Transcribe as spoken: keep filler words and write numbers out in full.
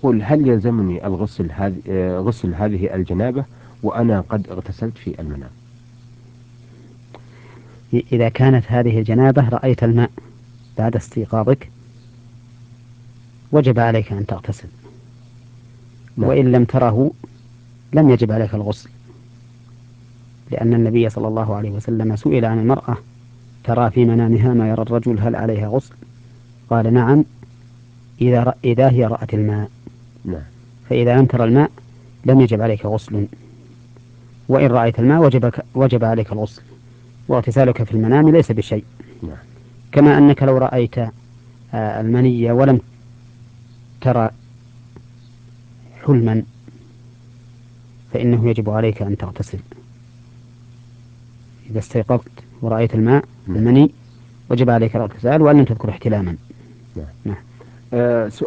يقول: هل يلزمني الغسل هذه آه، غسل هذه الجنابة وأنا قد اغتسلت في المنام؟ إذا كانت هذه الجنابة رأيت الماء بعد استيقاظك وجب عليك أن تغتسل، نعم. وإن لم تره لم يجب عليك الغسل، لأن النبي صلى الله عليه وسلم سئل عن المرأة ترى في منامها ما يرى الرجل هل عليها غسل؟ قال: نعم، إذا, رأ... إذا هي رأت الماء. نعم. فإذا لم ترى الماء لم يجب عليك غسل، وإن رأيت الماء وجب, وجب عليك الغسل، واغتسالك في المنام ليس بشيء. نعم. كما أنك لو رأيت المني ولم ترى حلما فإنه يجب عليك أن تغتسل. إذا استيقظت ورأيت الماء نعم. المني وجب عليك الاغتسال وأن لم تذكر احتلاما. نعم. نعم. آه،